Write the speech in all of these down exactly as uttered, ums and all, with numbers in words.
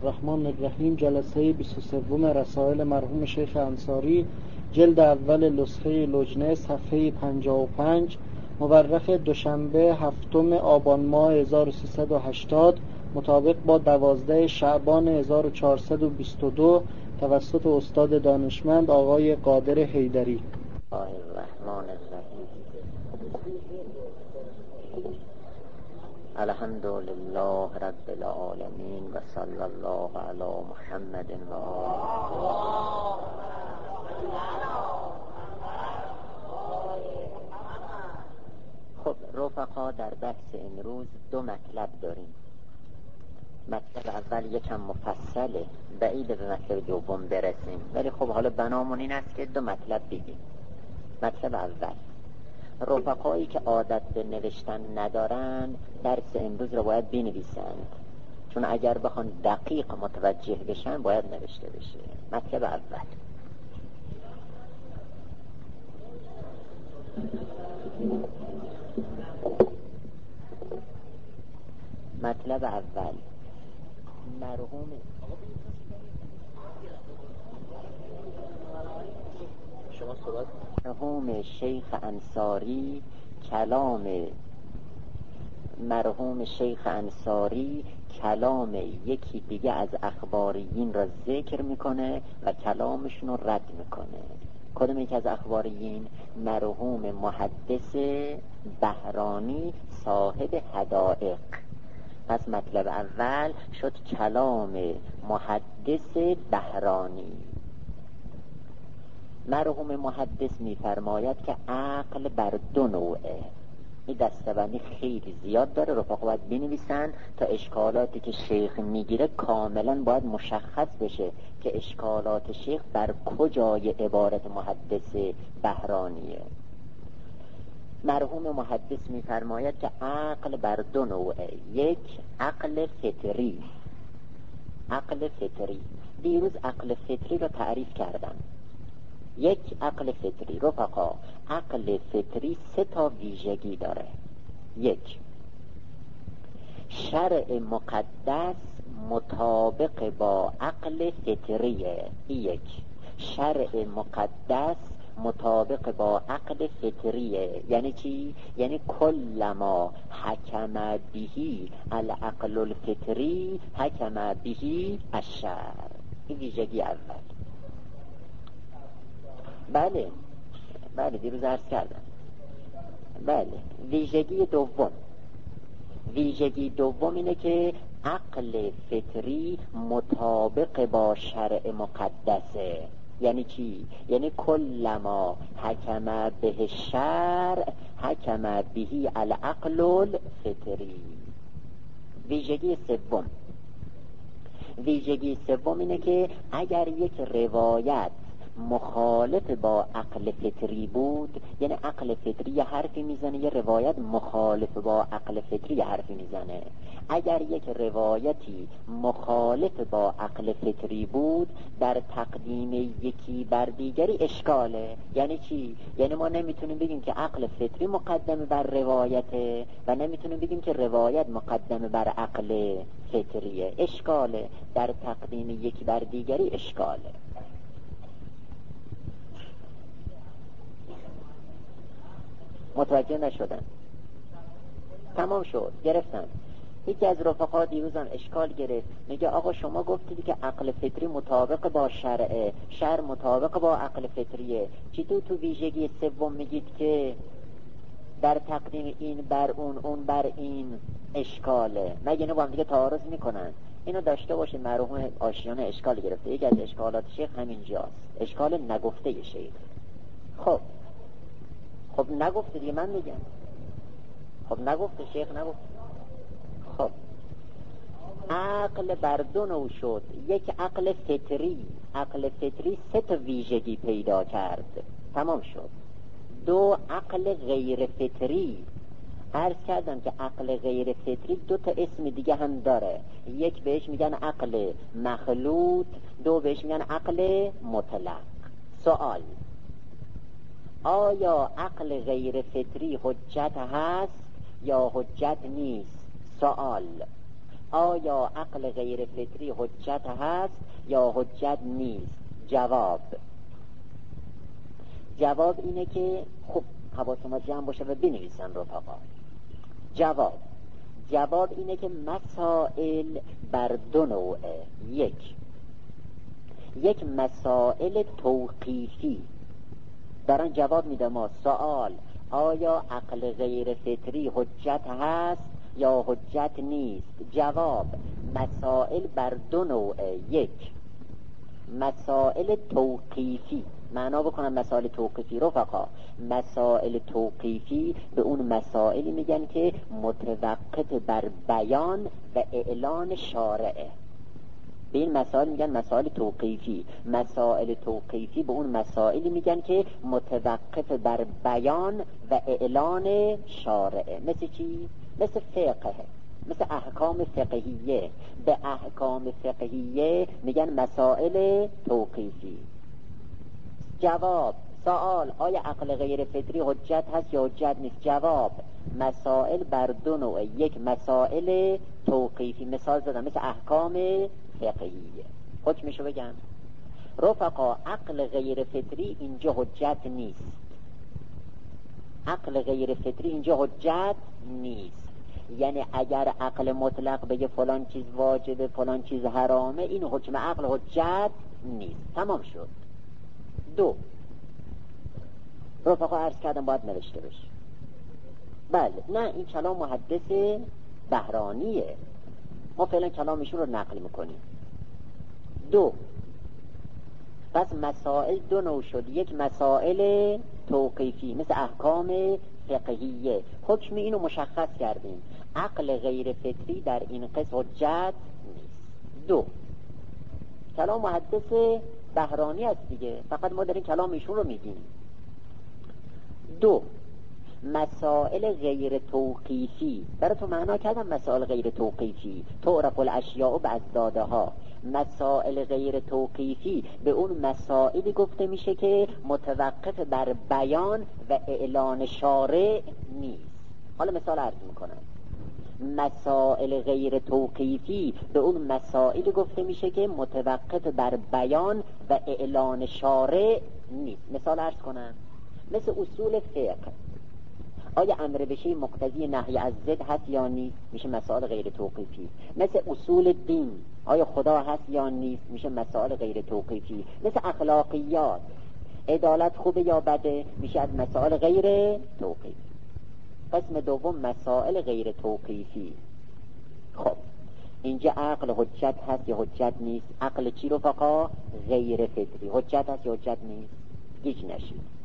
الرحمن الرحیم. جلسه بیست و سه رسائل مرحوم شیخ انصاری، جلد اول، نسخه لجنه، صفحه پنجاه و پنج، مورخ دوشنبه هفتم آبان ماه هزار و سیصد و هشتاد مطابق با دوازده شعبان هزار و چهارصد و بیست و دو توسط استاد دانشمند آقای قادر حیدری. الرحمن الرحیم. الحمد لله رب العالمین و صلی الله علی محمد و آله. خب رفقا، در بحث امروز دو مطلب داریم. مطلب اول یکم مفصله، بعید به مطلب دوم برسیم، ولی خب حالا بنامون این است که دو مطلب بگیم. مطلب اول، رفقایی که عادت به نوشتن ندارن درس امروز رو باید بنویسند، چون اگر بخوان دقیق متوجه بشن باید نوشته بشه. مطلب اول، مطلب اول مرحوم مرحوم شیخ انصاری کلام مرحوم شیخ انصاری کلام یکی دیگه از اخباریین را ذکر میکنه و کلامشون رو رد میکنه. کدوم یکی از اخباریین؟ مرحوم محدث بهرانی صاحب حدائق. پس مطلب اول شد کلام محدث بهرانی. مرحوم محدث میفرماید که عقل بر دو نوعه. این دستبندی خیلی زیاد داره، رفقا باید بنویسن تا اشکالاتی که شیخ میگیره کاملا باید مشخص بشه که اشکالات شیخ بر کجای عبارت محدث بهرانیه. مرحوم محدث میفرماید که عقل بر دو نوعه. یک، عقل فطری. عقل فطری دیروز عقل فطری رو تعریف کردم. یک عقل فطری رفقا، عقل فطری سه تا ویژگی داره. یک، شرع مقدس مطابق با عقل فطریه. یک، شرع مقدس مطابق با عقل فطریه. یعنی چی؟ یعنی کلما حکم بهی العقل الفطری حکم بهی الشرع. این ویژگی اول. بله بله دیروز عرض کردم. بله ویژگی دوم ویژگی دوم اینه که عقل فطری مطابق با شرع مقدسه. یعنی چی؟ یعنی کلما حکم به شرع حکم بهی العقل الفطری. ویژگی سوم ویژگی سوم اینه که اگر یک روایت مخالف با عقل فطری بود، یعنی عقل فطری یه حرفی میزنه، یه روایت مخالف با عقل فطری یه حرفی میزنه. اگر یک روایتی مخالف با عقل فطری بود، در تقدیم یکی بر دیگری اشکاله. یعنی چی؟ یعنی ما نمیتونیم بگیم که عقل فطری مقدم بر روایته و نمیتونیم بگیم که روایت مقدم بر عقل فطریه. اشکاله، در تقدیم یکی بر دیگری اشکاله. متوجه نشدن؟ تمام شد، گرفتن. یکی از رفقا دیروزم اشکال گرفت، میگه آقا شما گفتید که عقل فطری مطابق با شرعه، شرع مطابق با عقل فطریه، چطور تو ویژگی سوم میگید که در تقدیم این بر اون اون بر این اشکاله؟ مگه اینو با هم دیگه تعارض میکنن؟ اینو داشته باشید. مرحوم آشیانه اشکال گرفته. یکی از اشکالات شیخ همینجاست، اشکال نگفته شیخ. خب خب نگفته دیگه، من میگم خب نگفته شیخ، نگفته. خب عقل بر دو نوع شد. یک عقل فطری. عقل فطری سه تا ویژگی پیدا کرد، تمام شد. دو عقل غیر فطری. عرض کردم که عقل غیر فطری دو تا اسم دیگه هم داره. یک بهش میگن عقل مخلوط، دو بهش میگن عقل مطلق. سوال، آیا عقل غیر فطری حجت هست یا حجت نیست؟ سوال. آیا عقل غیر فطری حجت هست یا حجت نیست؟ جواب جواب اینه که خب حواس ما جمع باشه و بنویسن رفقا. جواب جواب اینه که مسائل بر دو نوعه. یک یک مسائل توقیفی دارن جواب میده ما سوال آیا عقل غیر فطری حجت هست یا حجت نیست؟ جواب مسائل بر دو نوعه. یک مسائل توقیفی. معنا بکنم مسائل توقیفی رفقا. مسائل توقیفی به اون مسائلی میگن که متوقف بر بیان و اعلان شارعه. به این مسائل میگن مسائل توقیفی. مسائل توقیفی به اون مسائلی میگن که متوقف بر بیان و اعلان شارعه. مثل چی؟ مثل فقه، مثل احکام فقهیه. به احکام فقهیه میگن مسائل توقیفی. جواب سوال آیا عقل غیر فطری حجت هست یا حجت نیست؟ جواب مسائل بر دو نوعه. یک مسائل توقیفی، مثال زدم مثل احکام فقهیه. حکمشو بگم رفقا. عقل غیر فطری اینجا حجت نیست. عقل غیر فطری اینجا حجت نیست. یعنی اگر عقل مطلق بگه فلان چیز واجبه فلان چیز حرامه، این حکم عقل حجت نیست. تمام شد. دو رفقا عرض کردم باید نوشته بشه. بله نه این کلام محدث بهرانیه، ما فعلا کلامشون رو نقل میکنیم. دو پس مسائل دو نوع شد. یک مسائل توقیفی مثل احکام فقهیه، حکم اینو مشخص کردیم. عقل غیر فطری در این قسم حجت نیست. دو کلام محدث بهرانی است دیگه، فقط ما داریم کلام ایشون رو میگیم. دو مسائل غیر توقیفی. برای تو معنا کردم مسائل غیر توقیفی. تعرف الاشیاء بأضدادها. مسائل غیر توقیفی به اون مسائلی گفته میشه که متوقف بر بیان و اعلان شارع نیست. حالا مثال عرض میکنم. مسائل غیر توقیفی به اون مسائلی گفته میشه که متوقف بر بیان و اعلان شارع نیست. مثال عرض کنم مثل اصول فقه. آیا امر به شیء مقتضی نهی از ضد هست یا نیست؟ میشه مسائل غیر توقیفی. مثل اصول دین. آیا خدا هست یا نیست؟ میشه مسائل غیر توقیفی. مثل اخلاقیات. عدالت خوبه یا بده؟ میشه از مسائل غیر توقیفی. قسم دوم مسائل غیر توقیفی. خب اینجا عقل حجت هست یا حجت نیست؟ عقل چی رو فقط؟ غیر فطری. حجت هست یا حجت نیست؟ گیج نشید.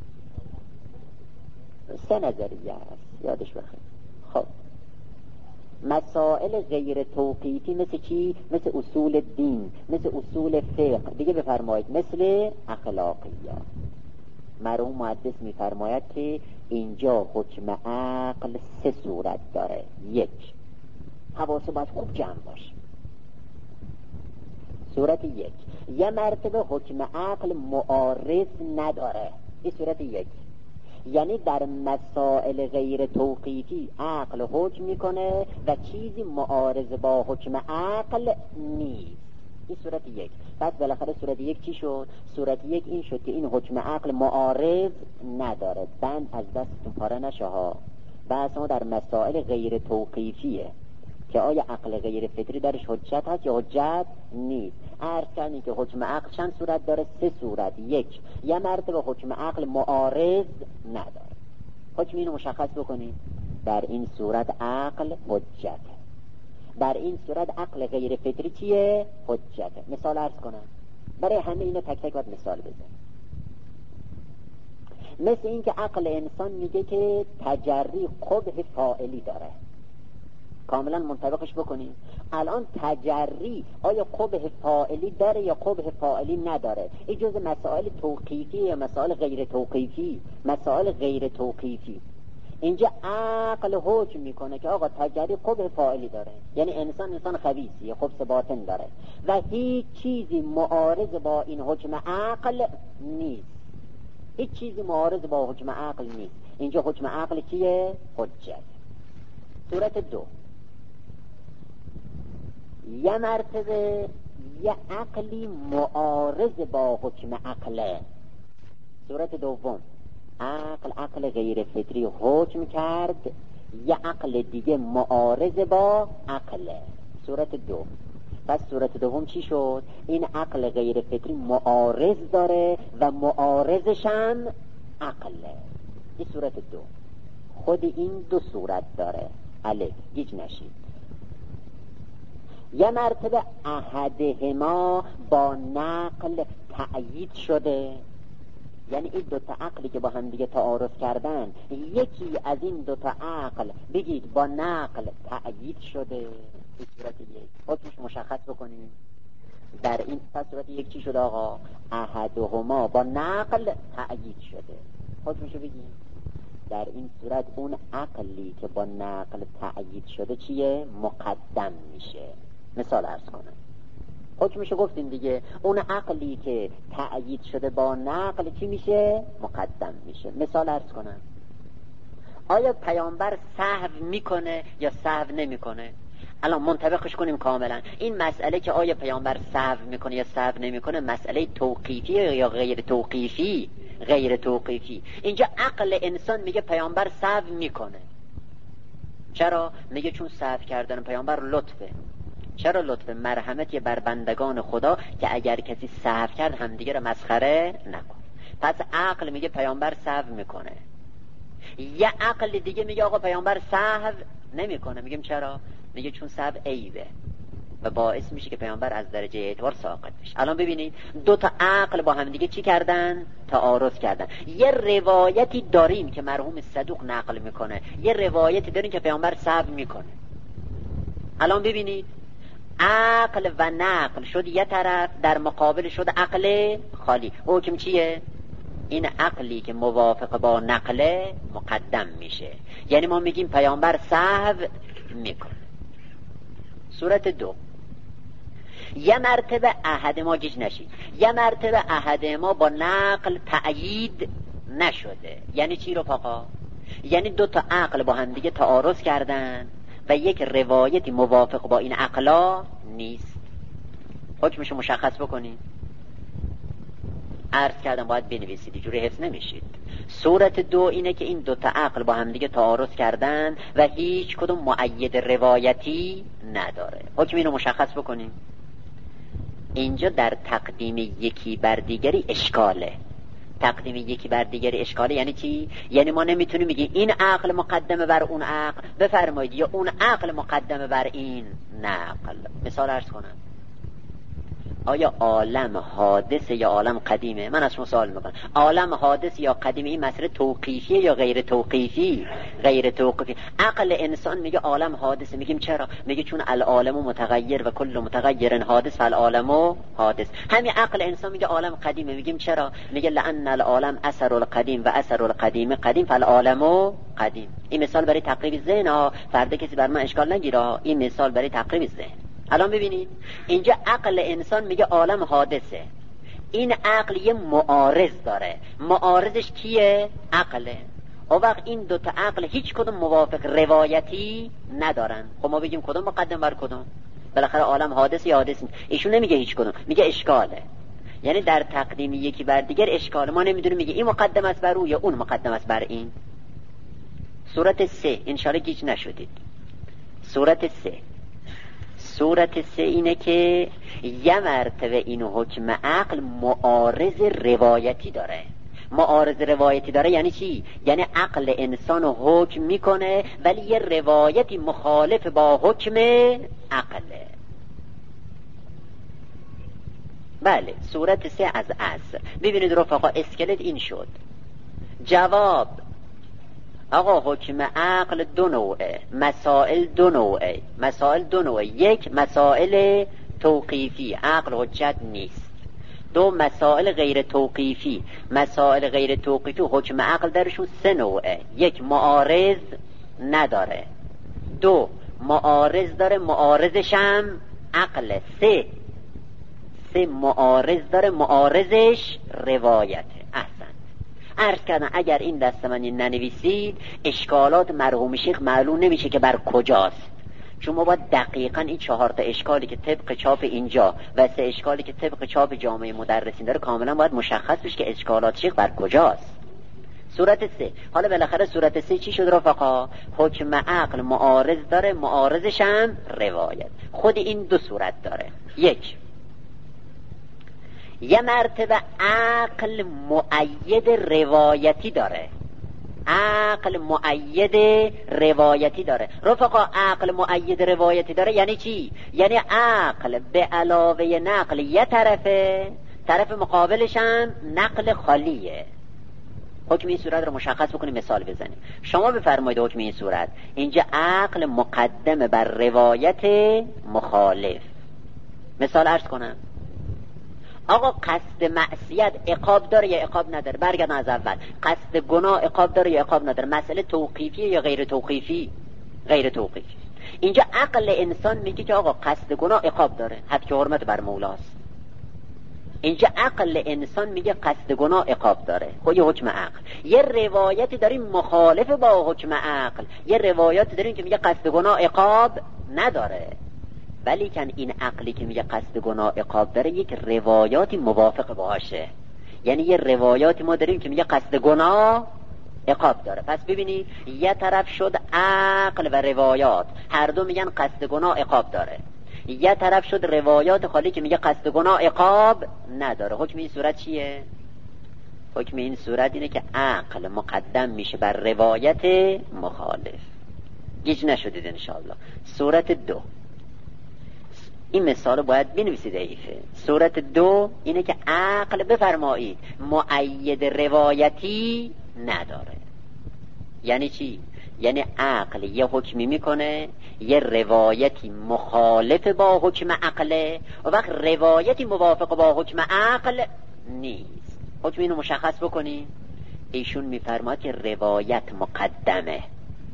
سه نظریه هست یادش بخیر. خب مسائل غیر توقیفی مثل چی؟ مثل اصول دین، مثل اصول فقه. دیگه بفرمایید مثل اخلاقیات. مرحوم محدث میفرماید که اینجا حکم عقل سه صورت داره. یک حواس باید خوب جمع باشه. صورت یک یه مرتبه حکم عقل معارض نداره. این صورت یک، یعنی در مسائل غیر توقیفی عقل حکم میکنه و چیزی معارض با حکم عقل نیست. این صورت یک. پس بالاخره صورت یک چی شد؟ صورت یک این شد که این حکم عقل معارض نداره. بند از دستتون پاره نشه ها. بحث ما در مسائل غیر توقیفیه که آیا عقل غیر فطری درش حجت هست یا حجت نیست. عرض کردیم که حکم عقل چند صورت داره؟ سه صورت. یک یه مرتبه حکم عقل معارض نداره. حکم اینو مشخص بکنیم. در این صورت عقل حجته. در این صورت عقل غیر فطری چیه؟ حجته. مثال عرض کنم برای همه اینو تک تک باید مثال بزنم. مثل این که عقل انسان میگه که تجری قبح فاعلی داره. کاملا منطبقش بکنیم. الان تجری آیا قبح فاعلی داره یا قبح فاعلی نداره؟ این جز مسائل توقیفی یا مسائل غیر توقیفی؟ مسائل غیر توقیفی. اینجا عقل حکم میکنه که آقا تجری قبح فاعلی داره، یعنی انسان انسان خبیثی، خبث باطن داره و هیچ چیزی معارض با این حکم عقل نیست. هیچ چیزی معارض با حکم عقل نیست. اینجا حکم عقل کیه؟ حجت. صورت دو یه مرتبه یه عقلی معارض با حکم عقله. صورت دوم عقل عقل غیر فطری حکم کرد، یه عقل دیگه معارض با عقله. صورت دو. پس صورت دوم چی شد؟ این عقل غیر فطری معارض داره و معارضش هم عقله. این صورت دو. خود این دو صورت داره. الف گیج نشید. یه مرتبه احدهما با نقل تأیید شده، یعنی این دوتا عقلی که با هم دیگه تعارض کردن، یکی از این دوتا عقل بگید با نقل تأیید شده. این صورت یک. حکمش مشخص بکنیم. در این پس صورت یک چی شده آقا؟ احدهما با نقل تأیید شده. حکمشو بگیم. در این صورت اون عقلی که با نقل تأیید شده چیه؟ مقدم میشه. مثال عرض کنم. حکمشو گفتیم دیگه. اون عقلی که تأیید شده با نقل چی میشه؟ مقدم میشه. مثال عرض کنم. آیا پیامبر سهو میکنه یا سهو نمیکنه؟ الان منطبقش کنیم کاملا. این مسئله که آیا پیامبر سهو میکنه یا سهو نمیکنه مسئله توقیفی یا غیر توقیفی؟ غیر توقیفی. اینجا عقل انسان میگه پیامبر سهو میکنه. چرا؟ میگه چون سهو کردن پیامبر لطفه. چرا لطف؟ مرحمتی بر بندگان خدا که اگر کسی سهو کرد همدیگه رو مسخره نکن. پس عقل میگه پیامبر سهو میکنه. یه عقل دیگه میگه آقا پیامبر سهو نمیکنه. میگیم چرا؟ میگه چون سهو عیبه و باعث میشه که پیامبر از درجه اعتبار ساقط بشه. الان ببینید دو تا عقل با هم دیگه چی کردن؟ تعارض کردن. یه روایتی داریم که مرحوم صدوق نقل میکنه، یه روایتی داریم که پیامبر سهو میکنه. الان ببینید عقل و نقل شد یه طرف، در مقابل شد عقل خالی. حکم چیه؟ این عقلی که موافق با نقله مقدم میشه. یعنی ما میگیم پیامبر سهو میکنه. صورت دو. یه مرتبه احد ما گیج نشید. یه مرتبه احد ما با نقل تأیید نشده. یعنی چی رفقا؟ یعنی دو تا عقل با هم دیگه تعارض کردن و یک روایتی موافق با این عقلا نیست. حکمشو مشخص بکنید. عرض کردم باید بنویسید، اینجوری حفظ نمیشید. صورت دو اینه که این دو تا عقل با هم دیگه تعارض کردن و هیچ کدوم مؤید روایتی نداره. حکم اینو مشخص بکنید. اینجا در تقدیم یکی بر دیگری اشکاله. تقدیم یکی بر دیگری اشکاله یعنی چی؟ یعنی ما نمیتونیم بگیم این عقل مقدمه بر اون عقل بفرمایید یا اون عقل مقدمه بر این نقل. مثال عرض کنم. آیا عالم حادث یا عالم قدیمه؟ من از شما سوال میکنم. عالم حادث یا قدیمه این مسئله توقیفیه یا غیر توقیفی؟ غیر توقیفی. عقل انسان میگه عالم حادثه. میگیم چرا؟ میگه چون العالم متغیر و کل متغیر حادث فالعالم حادث. همین عقل انسان میگه عالم قدیمه. میگیم چرا؟ میگه لأن العالم اثر القدیم و اثر القدیم قدیم فالعالم قدیم. این مثال برای تقریب ذهن ها. فردا کسی بر من اشکال نگیره. این مثال برای تقریب ذهن. الان ببینید اینجا عقل انسان میگه عالم حادثه. این عقل یه معارض داره. معارضش کیه؟ عقله. او وقت این دوتا عقل هیچ کدوم موافق روایتی ندارن. خب ما بگیم کدوم مقدم بر کدوم؟ بالاخره عالم حادث یا حادث نیست. ایشون نمیگه هیچ کدوم، میگه اشکاله. یعنی در تقدیم یکی بر دیگر اشکاله. ما نمیدونیم میگه این مقدم است بر او یا اون مقدم است بر این. صورت سه انشاءالله گیج نشدید. صورت سه صورت سه اینه که یه مرتبه این حکم عقل معارض روایتی داره. معارض روایتی داره یعنی چی؟ یعنی عقل انسان حکم میکنه ولی یه روایتی مخالف با حکم عقله. بله صورت سه از عصر. ببینید رفقا اسکلت این شد. جواب آقا حکم عقل دو نوعه، مسائل دو نوعه. مسائل دو نوعه. یک مسائل توقیفی، عقل حجت نیست. دو مسائل غیر توقیفی. مسائل غیر توقیفی حکم عقل درشون سه نوعه. یک معارض نداره، دو معارض داره معارضش هم عقل، سه سه معارض داره معارضش روایته. احسن. عرض کردن اگر این دست من ننویسید اشکالات مرحوم شیخ معلوم نمیشه که بر کجاست. چون ما باید دقیقاً این چهار تا اشکالی که طبق چاپ اینجا و سه اشکالی که طبق چاپ جامعه مدرسین داره کاملا باید مشخص بشه که اشکالات شیخ بر کجاست. صورت سه، حالا بالاخره صورت سه چی شد رفقا؟ حکم عقل معارض داره، معارضش هم روایت. خود این دو صورت داره. یک، یه مرتبه عقل مؤید روایتی داره، عقل مؤید روایتی داره. رفقا عقل مؤید روایتی داره یعنی چی؟ یعنی عقل به علاوه نقل یه طرفه، طرف مقابلش هم نقل خالیه. حکم این صورت رو مشخص بکنیم، مثال بزنیم. شما بفرمایید حکم این صورت، اینجا عقل مقدم بر روایت مخالف. مثال عرض کنم، آقا قصد معصیت عقاب داره یا عقاب نداره؟ برگردن از اول. قصد گناه عقاب داره یا عقاب نداره؟ مسئله توقیفی یا غیر توقیفی؟ غیر توقیفی. اینجا عقل انسان میگه که آقا قصد گناه عقاب داره، حد که حرمت بر مولاست. اینجا عقل انسان میگه قصد گناه عقاب داره. خب یه حکم عقل. یه روایتی داریم مخالف با حکم عقل، یه روایتی داریم که میگه قصد گناه عقاب نداره. ولی کن این عقلی که میگه قصد گناه عقاب داره یک روایاتی موافق باشه. یعنی یه روایاتی ما داریم که میگه قصد گناه عقاب داره. پس ببینید یه طرف شد عقل و روایات، هر دو میگن قصد گناه عقاب داره. یه طرف شد روایات خالی که میگه قصد گناه عقاب نداره. حکم این صورت چیه؟ حکم این صورت اینه که عقل مقدم میشه بر روایت مخالف. گیج نشدید انشاءالله. صورت دو، این مثال باید بنویسید ایفه. صورت دو اینه که عقل بفرمایید مؤید روایتی نداره. یعنی چی؟ یعنی عقل یه حکمی میکنه، یه روایتی مخالف با حکم عقله، و وقت روایتی موافق با حکم عقل نیست. حکم اینو مشخص بکنی. ایشون میفرماد که روایت مقدمه.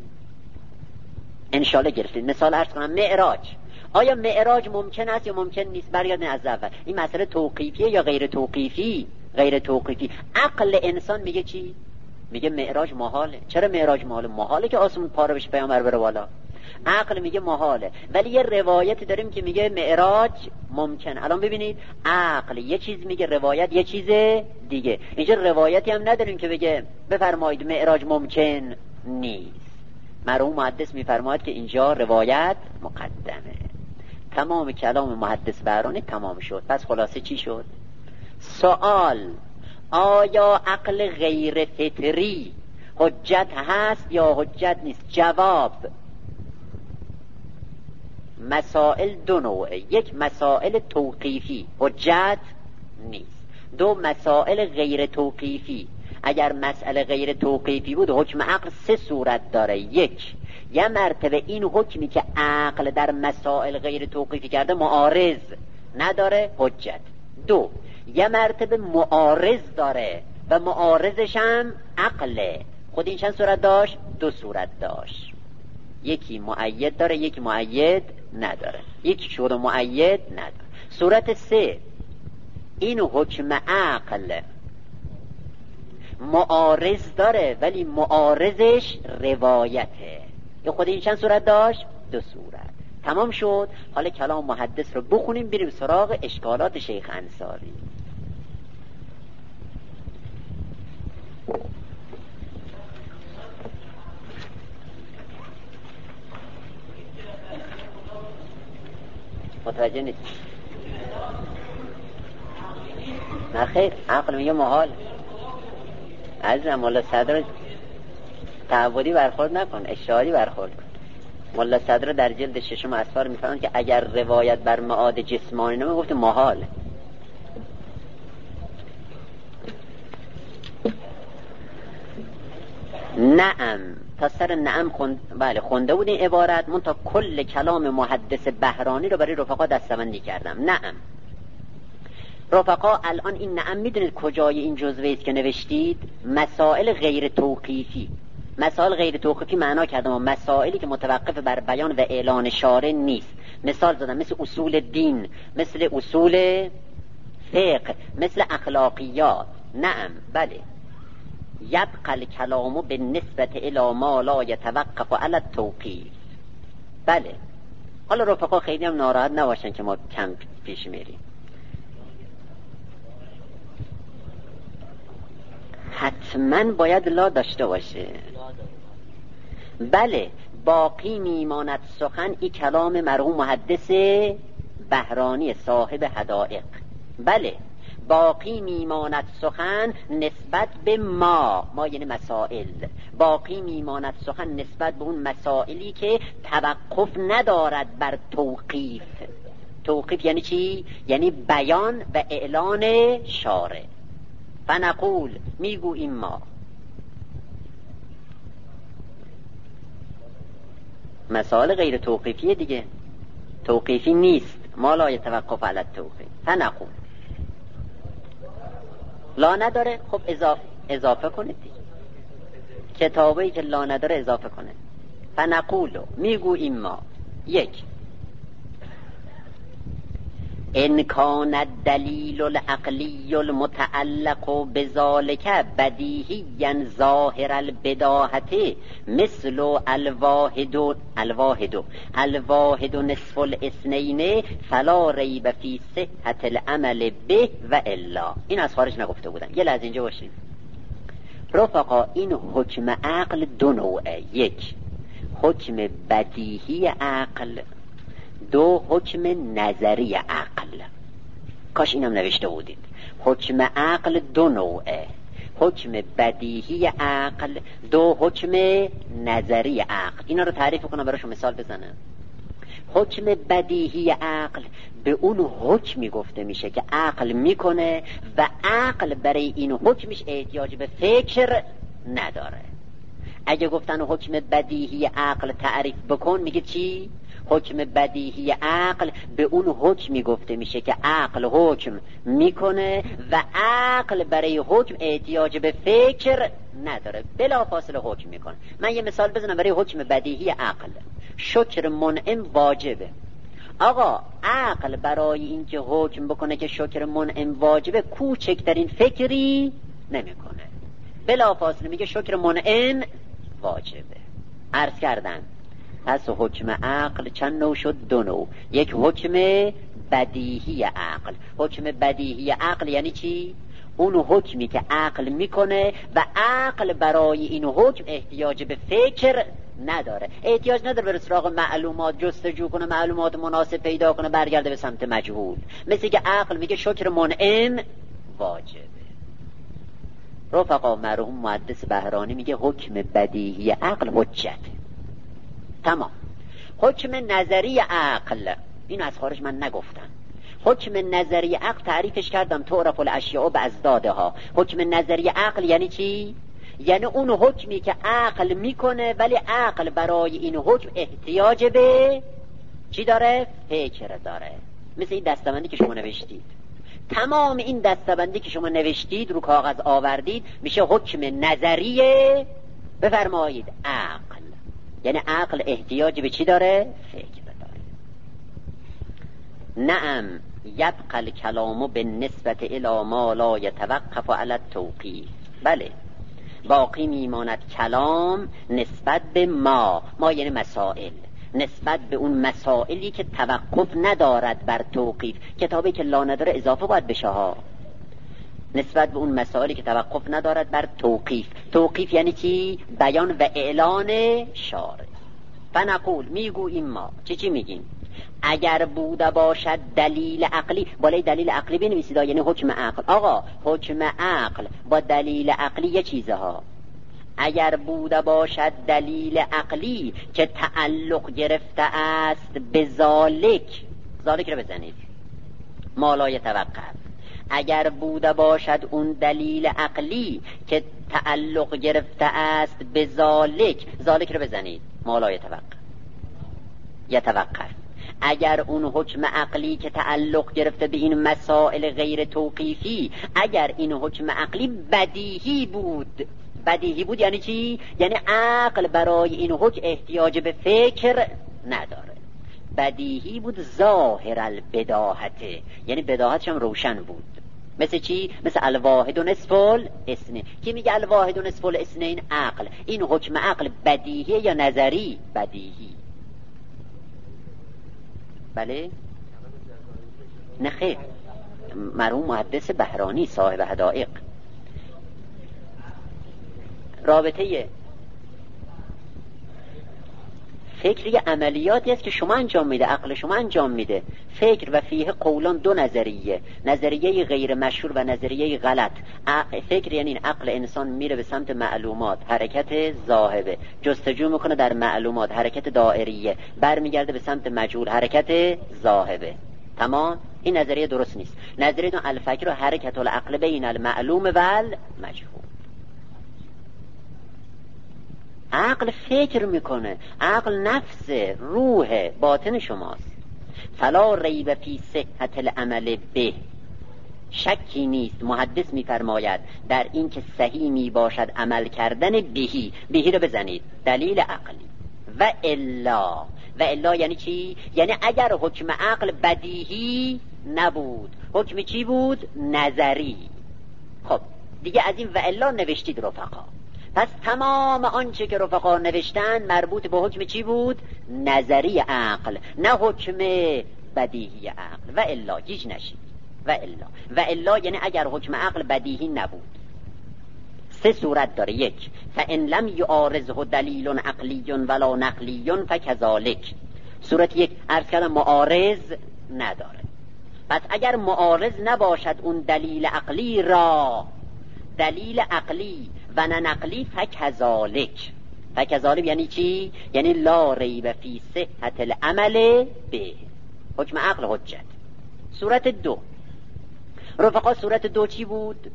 انشالله گرفتید. مثال عرض کنم، معراج. آیا معراج ممکن است یا ممکن نیست؟ برگردین از اول. این مسئله توقیفیه یا غیر توقیفی؟ غیر توقیفی. عقل انسان میگه چی؟ میگه معراج محاله. چرا معراج محاله؟ محاله که آسمون پاره بشه پیامبر بره بالا. عقل میگه محاله. ولی یه روایتی داریم که میگه معراج ممکن. الان ببینید عقل یه چیز میگه، روایت یه چیز دیگه. اینجا روایتی هم نداریم که بگه بفرمایید معراج ممکن نیست. مرحوم محدث میفرماید که اینجا روایت مقدمه. تمام کلام محدث بهرانی تمام شد. پس خلاصه چی شد؟ سوال: آیا عقل غیر فطری حجت هست یا حجت نیست؟ جواب: مسائل دو نوعه. یک مسائل توقیفی حجت نیست، دو مسائل غیر توقیفی. اگر مسئله غیر توقیفی بود حکم عقل سه صورت داره. یک، یه مرتبه این حکمی که عقل در مسائل غیر توقیفی کرده معارض نداره، حجت. دو، یه مرتبه معارض داره و معارضش هم عقله. خود این چند صورت داشت؟ دو صورت داشت. یکی مؤید داره، یکی مؤید نداره. یکی شد مؤید نداره. صورت سه، این حکم عقل معارض داره ولی معارضش روایته. یه خود این چند صورت داشت؟ دو صورت. تمام شد. حالا کلام محدث رو بخونیم بریم سراغ اشکالات شیخ انصاری. متوجه نیست؟ نه خیر، عقل میگه محال. عزیزم مولا صدر تعبدی برخورد نکن، اشاری برخورد کن. مولا صدر در جلد ششم اسفار میفرماند که اگر روایت بر معاد جسمانی نمی گفت محال. نعم، تا سر نعم خوند... بله خونده بود این عبارت. من تا کل کلام محدث بهرانی رو برای رفقا دستبندی کردم. نعم رفقا، الان این نعم میدونید کجای این جزوه است که نوشتید؟ مسائل غیر توقیفی. مسائل غیر توقیفی معنا کردم و مسائلی که متوقف بر بیان و اعلان شارع نیست. مثال زدم مثل اصول دین، مثل اصول فقه، مثل اخلاقیات. نعم بله. یبقى الکلام بالنسبة الى ما لا يتوقف على التوقیف. بله حالا رفقا خیلی هم ناراحت نباشن که ما کم پیش میریم. حتما باید لا داشته باشه. بله باقی میماند سخن، این کلام مرحوم محدث بهرانی صاحب حدائق. بله باقی میماند سخن نسبت به ما، ما یعنی مسائل، باقی میماند سخن نسبت به اون مسائلی که توقف ندارد بر توقیف. توقیف یعنی چی؟ یعنی بیان و اعلان شارع. فنقول میگوییم ما، مسائل غیر توقیفیه دیگه، توقیفی نیست، ما لا یتوقف علی التوقیف. فنقول لا نداره، خب اضافه اضافه کنید دیگه، کتابی که لا نداره اضافه کنه. فنقول میگوییم ما، یک ان کان الدلیل العقلی المتعلق بذلك بدیهیا ظاهر البداهت مثل الواحد الواحد الواحد نصف الاثنین فلا ریب فی صحت العمل به و الا. این از خارج نگفته بودن، یه لحظه اینجا باشید رفقا. این حکم عقل دو نوعه، یک حکم بدیهی عقل، دو حکم نظری عقل. کاش اینم نوشته بودید. حکم عقل دو نوعه، حکم بدیهی عقل، دو حکم نظری عقل. اینا رو تعریف کنم براشون مثال بزنم. حکم بدیهی عقل به اون حکمی گفته میشه که عقل میکنه و عقل برای این حکمش احتیاج به فکر نداره. اگه گفتن حکم بدیهی عقل تعریف بکن، میگه چی؟ حکم بدیهی عقل به اون حکمی گفته میشه که عقل حکم میکنه و عقل برای حکم احتیاج به فکر نداره، بلا فاصله حکم میکنه. من یه مثال بزنم برای حکم بدیهی عقل. شکر منعم واجبه. آقا عقل برای اینکه حکم بکنه که شکر منعم واجبه کوچکترین فکری نمیکنه، بلا فاصله میگه شکر منعم واجبه. عرض کردن پس حکم عقل چند نوع شد؟ دو نوع. یک حکم بدیهی عقل. حکم بدیهی عقل یعنی چی؟ اون حکمی که عقل میکنه و عقل برای این حکم احتیاج به فکر نداره، احتیاج نداره بره سراغ معلومات جستجو کنه، معلومات مناسب پیدا کنه، برگرده به سمت مجهول. مثل که عقل میگه شکر منعم واجبه. رفقا مرحوم محدث بهرانی میگه حکم بدیهی عقل حجت. تمام. حکم نظری عقل، این از خارج من نگفتم. حکم نظری عقل تعریفش کردم، تعرف الاشیاء بازدادها. حکم نظری عقل یعنی چی؟ یعنی اون حکمی که عقل میکنه ولی عقل برای این حکم احتیاج به چی داره؟ فکر داره. مثل این دستبندی که شما نوشتید. تمام این دستبندی که شما نوشتید رو کاغذ آوردید میشه حکم نظریه. بفرمایید عقل، یعنی عقل احتیاج به چی داره؟ فکر داره. نعم یبقى الکلام بالنسبت الی ما لا یتوقف علی التوقیف. بله باقی میماند کلام نسبت به ما، ما یعنی مسائل، نسبت به اون مسائلی که توقف ندارد بر توقیف. کتابی که لا نداره اضافه باید بشه ها. نسبت به اون مسائلی که توقف ندارد بر توقیف. توقیف یعنی چی؟ بیان و اعلان شارع. فنقول میگوییم ما، چی چی میگیم؟ اگر بوده باشد دلیل عقلی، بالای دلیل عقلی بنویسید، یعنی حکم عقل. آقا حکم عقل با دلیل عقلی یه چیزه ها. اگر بوده باشد دلیل عقلی که تعلق گرفته است به ذالک، ذالک رو بزنید، مالای توقف. اگر بوده باشد اون دلیل عقلی که تعلق گرفته است به ذالک، ذالک رو بزنید، مالای توقف یتوقف. اگر اون حکم عقلی که تعلق گرفته به این مسائل غیر توقیفی، اگر این حکم عقلی بدیهی بود. بدیهی بود یعنی چی؟ یعنی عقل برای این حکم احتیاج به فکر نداره. بدیهی بود ظاهر البداهت، یعنی بداهتش هم روشن بود. مثل چی؟ مثل الواحد و نصف الاثنین. کی میگه الواحد و نصف الاثنین؟ عقل. این حکم عقل بدیهی یا نظری؟ بدیهی. بله نه خیر، مرحوم محدث بهرانی صاحب حدائق. رابطه فکر یه عملیاتی است که شما انجام میده، عقل شما انجام میده. فکر و فیه قولان دو نظریه، نظریه غیر مشهور و نظریه غلط. فکر یعنی این عقل انسان میره به سمت معلومات، حرکت ذاهبه، جستجو میکنه در معلومات، حرکت دائریه، برمیگرده به سمت مجهول، حرکت ذاهبه. تمام؟ این نظریه درست نیست. نظریه دون الفکر و حرکت العقل بین المعلوم و المجهول. عقل فکر میکنه، عقل نفس روح باطن شماست. فلا ریب فی صحت العمل به، شکی نیست محدث میفرماید در این که صحیح می باشد عمل کردن بهی. بهی رو بزنید، دلیل عقلی. و الا، و الا یعنی چی؟ یعنی اگر حکم عقل بدیهی نبود، حکم چی بود؟ نظری. خب دیگه از این و الا نوشتید رفقا. پس تمام آنچه که رفقا نوشتن مربوط به حکم چی بود؟ نظری عقل، نه حکم بدیهی عقل. و الا گیج نشید. و الا و الا یعنی اگر حکم عقل بدیهی نبود. سه صورت داره. یک، فان لم یعارضه دلیل عقلی ولا نقلی فکذالک. صورت یک عرض کردم معارض نداره. پس اگر معارض نباشد اون دلیل عقلی را، دلیل عقلی و نه نقلی، فکذالک. فکذالک یعنی چی؟ یعنی لا ریب فی صحت العمل به، حکم عقل حجت. صورت دو رفقا، صورت دو چی بود؟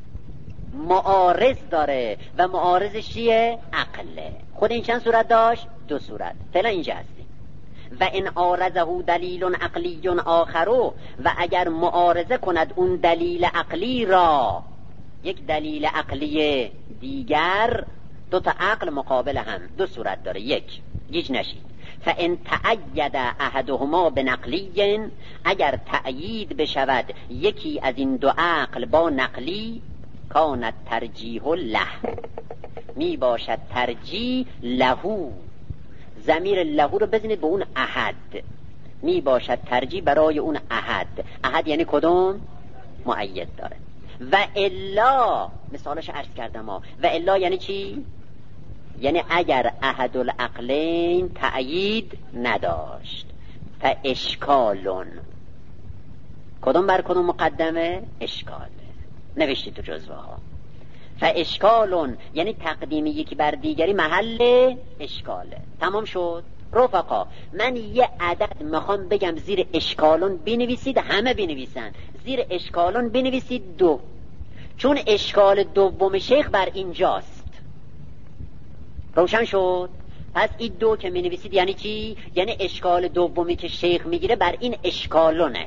معارض داره و معارضش چیه؟ عقله. خود این چند صورت داشت؟ دو صورت. فعلا اینجا هستیم. و ان عارضه دلیل عقلی آخرو، و اگر معارضه کند اون دلیل عقلی را یک دلیل عقلی دیگر، دو تا عقل مقابل هم، دو صورت داره. یک، گیج نشید، فان تأید احدهما بنقلی، اگر تأیید بشود یکی از این دو عقل با نقلی، کانت ترجیح له، می باشد ترجیح لهو. ضمیر لهو رو بزنید به اون احد. می باشد ترجیح برای اون احد. احد یعنی کدوم؟ مؤید داره. و الا، مثالش عرض کردم ها. و الا یعنی چی؟ یعنی اگر احد العقلین تأیید نداشت، فاشکالون. کدوم بر کدوم مقدمه؟ اشکاله. نوشتی تو جزوه ها. فاشکالون یعنی تقدیم یکی بر دیگری محل اشکاله. تمام شد رفقا. من یه عدد میخوام بگم زیر اشکالون بنویسید، همه بنویسن. زیر اشکالون بنویسید دو، چون اشکال دوم شیخ بر اینجاست. روشن شد؟ پس این دو که می نویسید یعنی چی؟ یعنی اشکال دومی که شیخ میگیره بر این اشکالونه.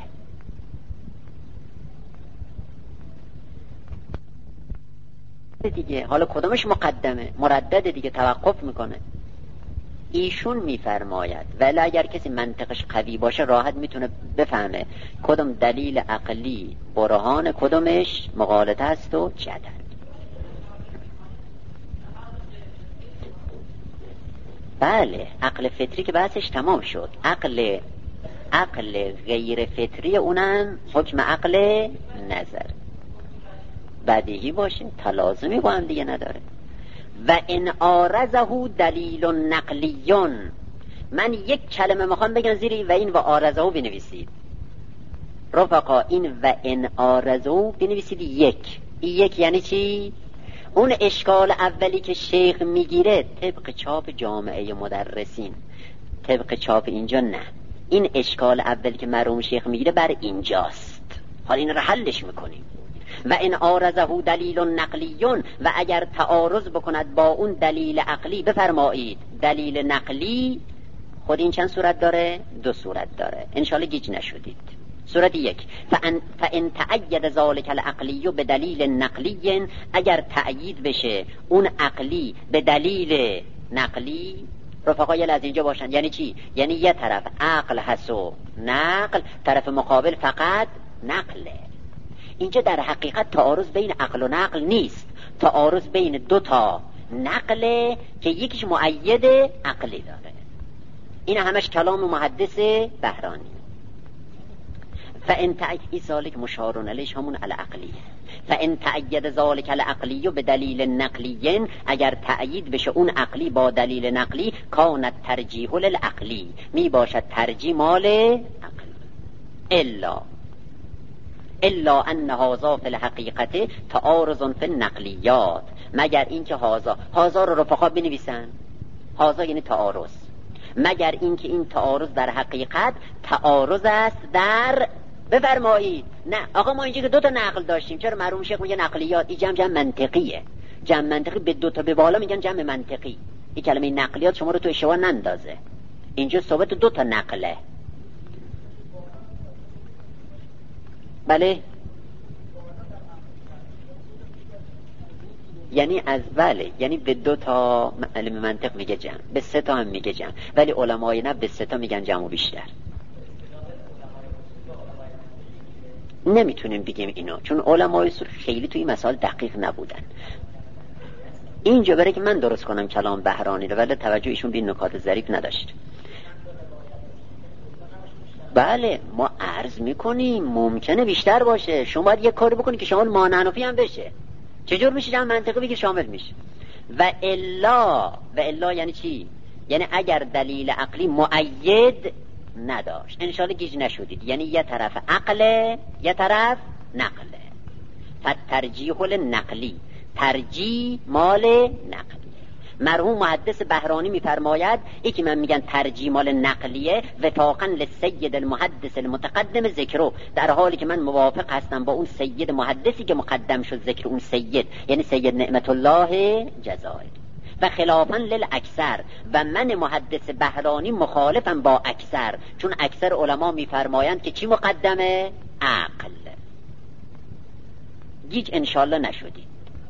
دیگه حالا کدومش مقدمه؟ مردد دیگه، توقف میکنه. ایشون میفرماید ولی اگر کسی منطقش قوی باشه راحت میتونه بفهمه کدوم دلیل عقلی برهان، کدومش مغالطه است و جدل. بله، عقل فطری که بحثش تمام شد. عقل عقل غیر فطری اونم حکم عقل نظر، بدیهی باشه، تلازمی با هم دیگه نداره. و ان عارضه دلیل نقلیون، من یک کلمه میخوام بگم زیر و این و عارضه بنویسید رفقا. این و ان عارضه بنویسید یک. این یک یعنی چی؟ اون اشکال اولی که شیخ میگیره طبق چاپ جامعه مدرسین، طبق چاپ اینجا نه. این اشکال اولی که مرحوم شیخ میگیره بر اینجاست. حالا این رو حلش میکنیم. و ان عارضه دلیل نقلیون، و اگر تعارض بکند با اون دلیل عقلی، بفرمایید دلیل نقلی. خود این چند صورت داره؟ دو صورت داره. انشالله گیج نشدید. صورت یک، فان فان تأید ذلک العقلی به دلیل نقلی، اگر تأیید بشه اون عقلی به دلیل نقلی. رفقا یه از اینجا باشن. یعنی چی؟ یعنی یه طرف عقل هست و نقل، طرف مقابل فقط نقله. اینجا در حقیقت تعارض بین عقل و نقل نیست، تعارض بین دو تا نقله که یکیش مؤید عقلی داره. این همش کلام محدث بهرانی. فان تأیید ذالک مشارون علیش همون العقلیه. فان تأید ذالک العقلی به دلیل نقلی، اگر تأیید بشه اون عقلی با دلیل نقلی، کانت ترجیح للعقلی، می باشد ترجیح مال عقلی. الا الا ان هذا فی الحقیقت تعارض فی النقلیات، مگر اینکه هذا هذا رو رفقا بنویسن، هذا یعنی تعارض، مگر اینکه این تعارض در حقیقت تعارض است در، بفرمایید نه آقا ما اینجا که دو تا نقل داشتیم، چرا مرحوم شیخ میگه نقلیات؟ این جمع جمع منطقیه، جمع منطقی به دو تا به بالا میگن جمع منطقی. این کلمه نقلیات شما رو تو اشتباه نندازه، اینجا صحبت دو تا نقله. بله یعنی از بله یعنی به دو تا علم منطق میگه جمع، به سه تا هم میگه جمع، ولی علمای نه به سه تا میگن جمع و بیشتر. نمیتونیم بگیم اینو، چون علمای اصول خیلی توی این مسائل دقیق نبودن. اینجا برای که من درست کنم کلام بهرانی رو، ولی توجه ایشون به این نکات ظریف نداشت. بله ما عرض میکنیم ممکنه بیشتر باشه، شما باید یک کاری بکنی که شامل مانعنفی هم بشه. چجور میشه جمع منطقی بگی شامل میشه؟ و الا و الا یعنی چی؟ یعنی اگر دلیل عقلی مؤید نداشت، انشالله گیج نشدید، یعنی یه طرف عقله یه طرف نقله. فترجیح للنقلی، ترجیح مال نقلی. مرحوم محدث بهرانی میفرماید ای که من میگن ترجیح مال نقلیه، وفاقا للسید المحدث المتقدم ذکرو، در حالی که من موافق هستم با اون سید محدثی که مقدم شد ذکر اون سید، یعنی سید نعمت الله جزائری. و خلافا للاکثر، و من محدث بهرانی مخالفم با اکثر، چون اکثر علما میفرمایند که چی مقدمه؟ عقل. گیج انشالله نشدی.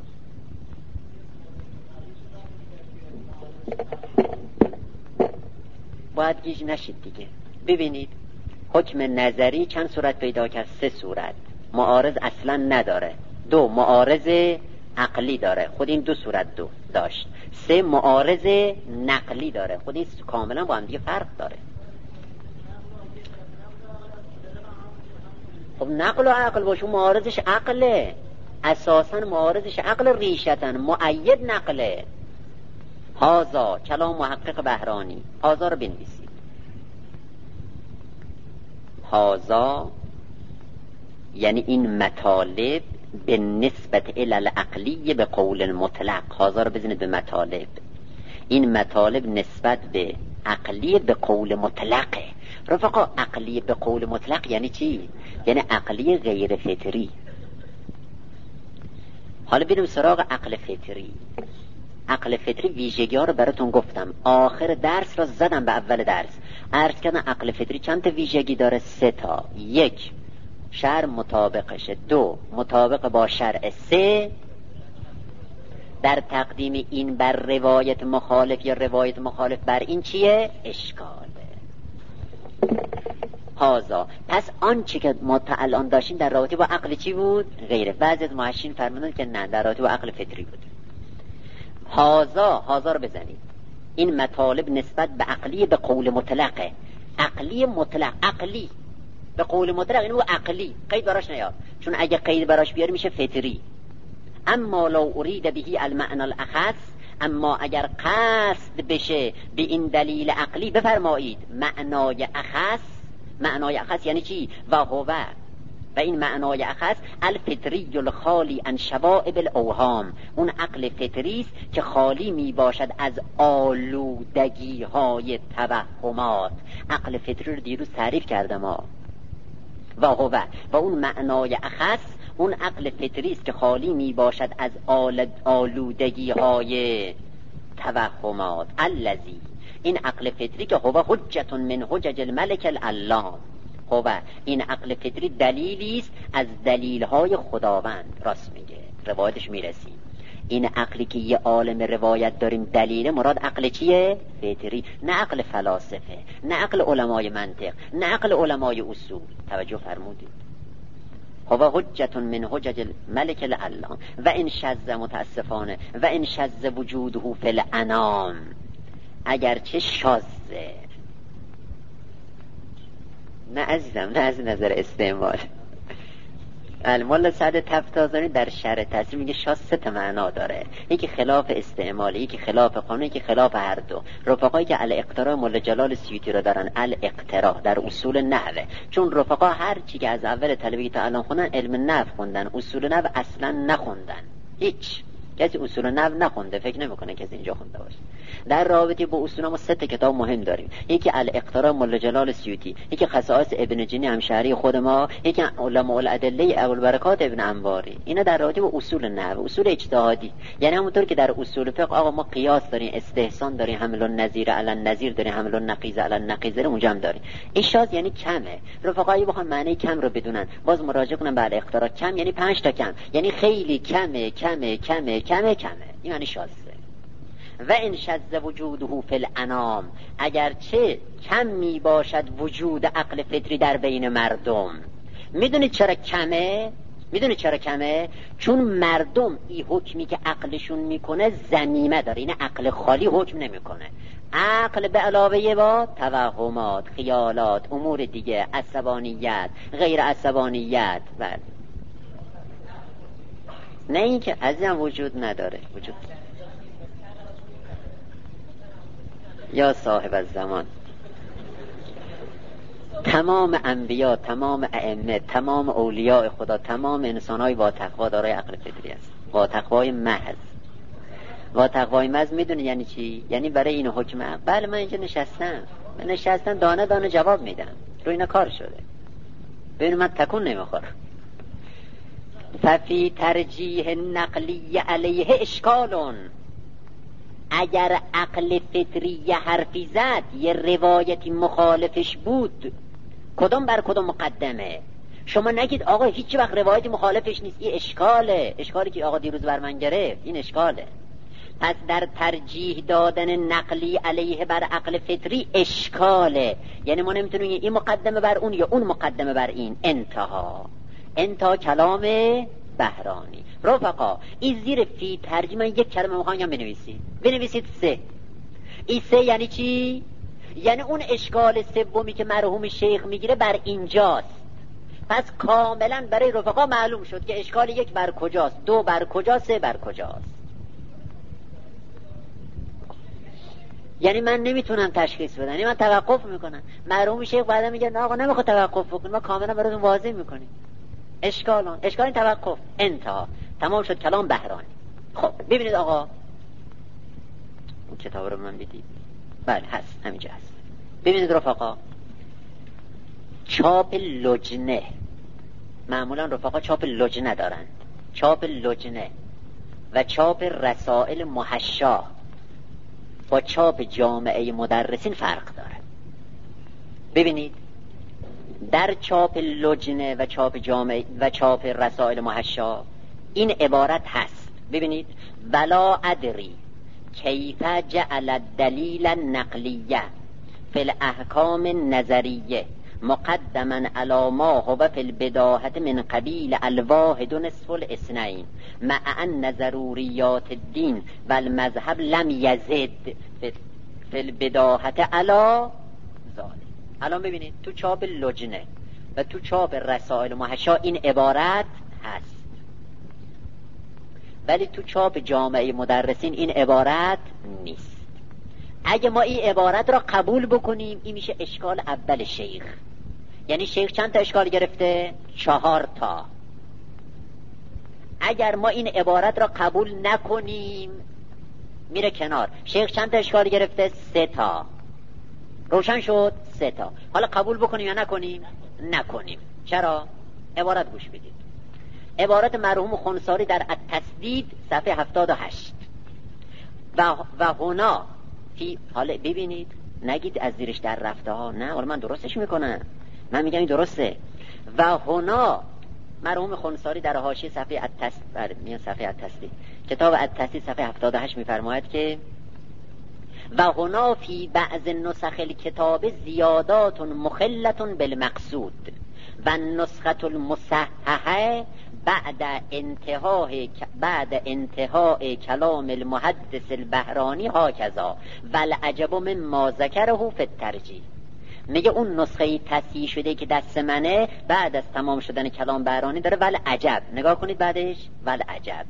باید گیج نشید دیگه. ببینید حکم نظری چند صورت پیدا کرد؟ سه صورت. معارض اصلا نداره. دو معارض عقلی داره، خود این دو صورت دو داشت. سه معارض نقلی داره، خود این کاملا با هم دیگه فرق داره. خب نقل و عقل باشون معارضش عقله، اساسا معارضش عقل، ریشتن مؤید نقله. هازا کلام محقق بهرانی، هازا رو بنویسید. هازا یعنی این مطالب به نسبت الالعقلی به قول المطلق. هازا رو بزنید به مطالب. این مطالب نسبت به عقلی به قول مطلقه. رفقا عقلی به قول مطلق یعنی چی؟ یعنی عقلی غیر فطری. حالا بریم سراغ عقل فطری. عقل فطری ویژگی ها رو براتون گفتم، آخر درس را زدم به اول درس. عرض کردم عقل فطری چند تا ویژگی داره؟ سه تا. یک، شرع مطابقشه. دو، مطابق با شرع. سه، در تقدیم این بر روایت مخالف یا روایت مخالف بر این چیه؟ اشکاله. هازا. پس آنچه که ما تا الان داشتیم در رابطه با عقل چی بود؟ غیره. بعضی از محشین فرمودن که نه، در رابطه با عقل فطری بود. هازا، هازا رو بزنید. این مطالب نسبت به عقلی به قول مطلقه. عقلی مطلق، عقلی به قول مطلق، اینو عقلی، قید براش نیار، چون اگه قید براش بیاری میشه فطری. اما لو ارید بهی المعنى الاخص، اما اگر قصد بشه به این دلیل عقلی، بفرمایید معنای اخص. معنای اخص یعنی چی؟ و هو، و این معنای اخص الفطری الخالی عن شوائب الاوهام، اون عقل فطری است که خالی می باشد از آلودگی های توهمات. عقل فطری رو دیروز تعریف کردم ما. و هو، و اون معنای اخص اون عقل فطری است که خالی می باشد از آلودگی های توهمات. الذی، این عقل فطری که هو حجت من حجج الملک العلام. هو، این عقل فطری دلیلی است از دلیل‌های خداوند. راست میگه، روایتش میرسیم. این عقلی که یه عالم روایت داریم دلیل، مراد عقل چیه؟ فطری، نه عقل فلاسفه، نه عقل علمای منطق، نه عقل علمای اصول. توجه فرمودید. هو حجت من حجج الملک العلام و ان شذ، متاسفانه، و ان شذ وجوده فی الانام، اگرچه شاذه، نه عزیزم، نه از نظر استعمال. المال سعد تفتازانی در شرح تاثیر میگه شاه سه تا معنا داره، یکی خلاف استعمال، یکی خلاف قانون، یکی خلاف هر دو. رفقایی که الاقتراء مولا جلال سیوطی رو دارن، الاقتراء در اصول نحوه، چون رفقا هر چی که از اول طلبگی تا الان خوندن علم نحو خوندن، اصول نحو اصلا نخوندن. هیچ کسی اصول نحو نخونده، فکر نمیکنه کسی اینجا خونده باشه. در رابطه با اصول ما سه تا کتاب مهم داریم، یکی الاقتراء مولا جلال سیوطی، یکی خصائص ابن جنی همشهری خود ما، یکی علماء الادله ابوالبرکات ابن انباری. اینا در رابطه با اصول نحو، اصول اجتهادی. یعنی همونطور که در اصول فقه آقا ما قیاس داریم، استحسان داریم، حمل النظیر علی النظیر داریم، حمل النقیض علی النقیض داریم، اونجا هم داریم. این شاذ یعنی کمه. رفقایی بخوام معنی کم رو بدونن، باز مراجعه کنن به الاقتراء. کم یعنی پنج تا کم، یعنی خیلی کمه کمه کمه کمه کمه. این معنی شاذه. و ان شذ وجوده فی الانام، اگرچه کم می باشد وجود عقل فطری در بین مردم. میدونید چرا کمه؟ میدونید چرا کمه؟ چون مردم این حکمی که عقلشون میکنه ضمیمه داره، این عقل خالی حکم نمیکنه. عقل به علاوه با توهمات، خیالات، امور دیگه، عصبانیت، غیر عصبانیت، بله. نه اینکه عزیزم وجود نداره، وجود یا صاحب الزمان. تمام انبیا، تمام ائمه، تمام اولیاء خدا، تمام انسان‌های با تقوا دارای عقل فطری است، با تقوای محض. با تقوای محض میدونی یعنی چی؟ یعنی برای این حکم عقل. بله من اینجا نشستم، من نشستم دانه دانه جواب میدم، رو اینا کار شده. ببین من تکون نمیخورم. ففی ترجیح نقلی علیه اشکالون، اگر عقل فطری یه حرفی زد، یه روایتی مخالفش بود، کدوم بر کدوم مقدمه؟ شما نگید آقا هیچ وقت روایتی مخالفش نیست، این اشکاله، اشکالی که آقا دیروز بر من گرفت، این اشکاله. پس در ترجیح دادن نقلی علیه بر عقل فطری اشکاله، یعنی ما نمیتونیم این مقدمه بر اون یا اون مقدمه بر این. انتها انتها کلام بهرانی. رفقا این زیر فی ترجمه یک کلمه میخوام بنویسید، بنویسید سه. این سه یعنی چی؟ یعنی اون اشکال سومی که مرحوم شیخ میگیره بر اینجاست. پس کاملا برای رفقا معلوم شد که اشکال یک بر کجاست، دو بر کجاست، سه بر کجاست. یعنی من نمیتونم تشخیص بدم، یعنی من توقف میکنم. مرحوم شیخ بعدا میگه نه آقا نمیخواد توقف بکنیم، ما کاملا براتون واضح میکنیم اشکالون، اشکال توقف. انتها تمام شد کلام بهرانی. خب ببینید آقا اون کتاب رو من بدید. بله هست، همینجا هست. ببینید رفقا، چاپ لجنه، معمولا رفقا چاپ لجنه دارند. چاپ لجنه و چاپ رسائل محشا با چاپ جامعه مدرسین فرق داره. ببینید در چاپ لجنه و چاپ جامعه و چاپ رسائل محشا این عبارت هست. ببینید ولا ادری کیف جعل الدلیل النقلیه فی الاحکام النظریه مقدما علی ما هو فی البداهه من قبیل الواحد نصف الاثنین مع ان ضروریات الدین و المذهب لم یزد فی البداهه علی ذلك. الان ببینید تو چاپ لجنه و تو چاپ رسائل محشا این عبارت هست، ولی تو چاپ جامعه مدرسین این عبارت نیست. اگه ما این عبارت را قبول بکنیم این میشه اشکال اول شیخ. یعنی شیخ چند تا اشکال گرفته؟ چهار تا. اگر ما این عبارت را قبول نکنیم میره کنار. شیخ چند تا اشکال گرفته؟ سه تا. روشن شد؟ سه تا. حالا قبول بکنیم یا نکنیم؟ نکنیم. چرا؟ عبارت گوش بدید. عبارت مرحوم خنثاری در التسدید صفحه هفتاد و هشت. و و هنا فی، حالا ببینید نگید از زیرش در رفته ها، نه حالا من درستش میکنم، من میگم این درسته. و هنا مرحوم خنثاری در حاشیه صفحه التسدید، میان صفحه التسدید کتاب التسدید صفحه هفتاد و هشت میفرماید که و هنا فی بعض نسخ الکتاب زیادات مخلة بالمقصود و نسخة المصححه بعد انتهای بعد انتهای کلام المحدث البهرانی هاکذا و العجب مما ذکره فی الترجیح. میگه اون نسخه تصحیح شده که دست منه بعد از تمام شدن کلام بهرانی داره ول عجب. نگاه کنید بعدش ول عجب.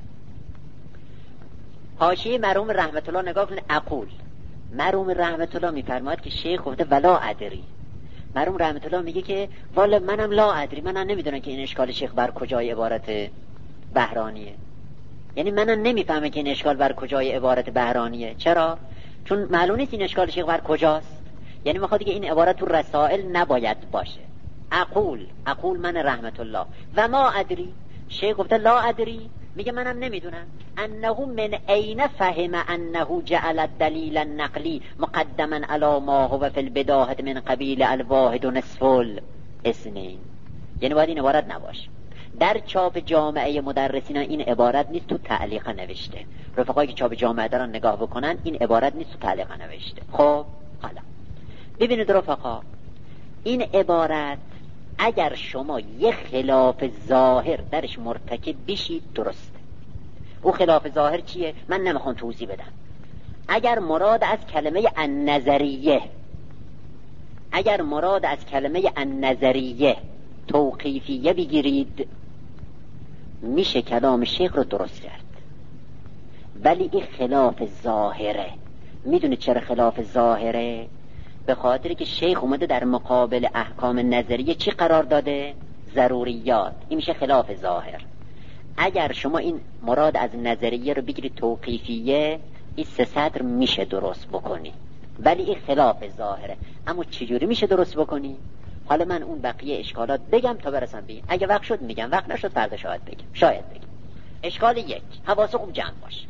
حاشیه مرحوم رحمت الله نگاه کنید. اقول مرحوم رحمت الله میفرماید که شیخ گفته ولا ادری. مرحوم رحمت الله میگه که والا منم لا ادری، منم نمیدونم که این اشکال شیخ بر کجای عبارت بهرانیه. یعنی منم نمیفهمم که این اشکال بر کجای عبارت بهرانیه. چرا؟ چون معلوم نیست این اشکال شیخ بر کجاست. یعنی میخواد که این عبارت تو رسائل نباید باشه. اقول اقول من رحمت الله و ما ادری. شیخ گفته لا ادری، میگه منم نمیدونم. انه من عین فهم انه جعل الدلیل النقلی مقدما علی ما هو فی البداهه من قبیل الواحد و نصف الاثنین. یعنی باید این عبارت نباشه. در چاپ جامعه مدرسین این عبارت نیست، تو تعلیق نوشته. رفقایی که چاپ جامعه دارن نگاه بکنن، این عبارت نیست، تو تعلیق نوشته. خب حالا ببینید رفقا، این عبارت اگر شما یه خلاف ظاهر درش مرتکب بشید درسته. او خلاف ظاهر چیه؟ من نمیخوام توضیح بدم. اگر مراد از کلمه النظریه اگر مراد از کلمه النظریه توقیفیه بگیرید، میشه کلام شیخ رو درست کرد. ولی این خلاف ظاهره. میدونید چرا خلاف ظاهره؟ به خاطر که شیخ اومده در مقابل احکام نظریه چی قرار داده؟ ضروریات. این میشه خلاف ظاهر. اگر شما این مراد از نظریه رو بگیرید توقیفیه، این سه سطر میشه درست بکنی، ولی این خلاف ظاهره. اما چجوری میشه درست بکنی؟ حالا من اون بقیه اشکالات بگم تا برسم بگم. اگه وقت شد میگم، وقت نشد فردا شاید بگم، شاید بگم. اشکال یک، حواس خوب جمع باش.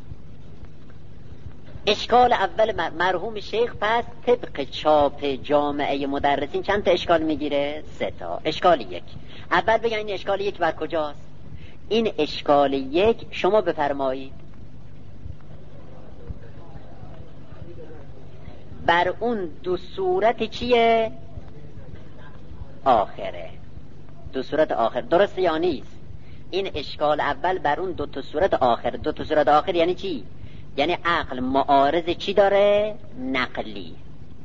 اشکال اول مرحوم شیخ پس طبق چاپ جامعه مدرسین چند تا اشکال میگیره؟ سه تا. اشکال یک، اول بگم این اشکال یک بر کجاست؟ این اشکال یک شما بفرمایید بر اون دو صورت چیه؟ آخره. دو صورت آخر درسته یا نیست؟ این اشکال اول بر اون دو تا صورت آخر. دو تا صورت آخر یعنی چی؟ یعنی عقل معارض چی داره؟ نقلی.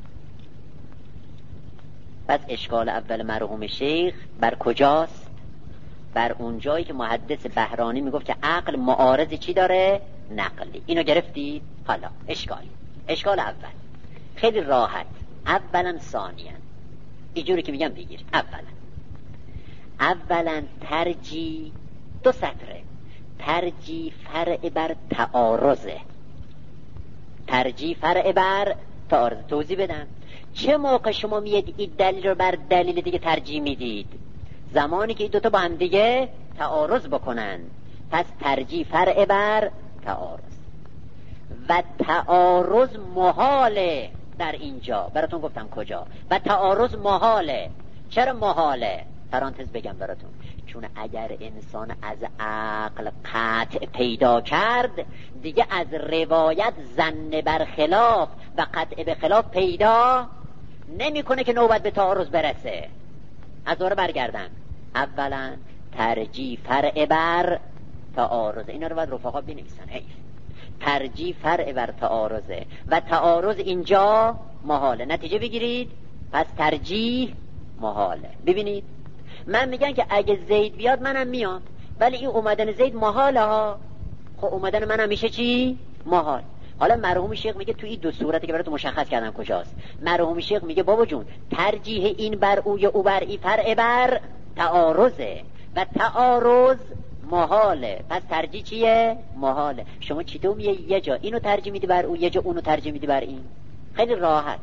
پس اشکال اول مرحوم شیخ بر کجاست؟ بر اون جایی که محدث بهرانی میگفت که عقل معارض چی داره؟ نقلی. اینو گرفتید؟ حالا اشکال اشکال اول خیلی راحت. اولا ثانیا اینجوری که میگم بگیر. اولا اولا ترجیح دو سطره. ترجیح فرع بر تعارضه. ترجیح فرع بر تعارض. توضیح بدم. چه موقع شما میید این دلیل رو بر دلیل دیگه ترجیح میدید؟ زمانی که این دوتا با هم دیگه تعارض بکنن. پس ترجیح فرع بر تعارض. و تعارض محاله. در اینجا براتون گفتم کجا. و تعارض محاله. چرا محاله؟ پرانتز بگم براتون. چون اگر انسان از عقل قطع پیدا کرد، دیگه از روایت ظن بر خلاف و قطع به خلاف پیدا نمیکنه که نوبت به تعارض برسه. از دوره برگردم. اولا ترجیح فرع بر تعارض. اینا رو باید رفقا بنویسن. حیف. ترجیح فرع بر تعارضه و تعارض اینجا محاله. نتیجه بگیرید. پس ترجیح محاله. ببینید من میگن که اگه زید بیاد منم میام، ولی این اومدن زید محاله ها. خب اومدن منم میشه چی؟ محال. حالا مرحوم شیخ میگه تو این دو صورتی که براتون مشخص کردم کجاست. مرحوم شیخ میگه بابا جون ترجیح این بر او یا او بر ای فرع بر تعارضه و تعارض محاله. پس ترجیح چیه؟ محاله. شما چطور میگه یه جا اینو ترجیح میدی بر او، یه جا اونو ترجیح میدی بر این؟ خیلی راحت.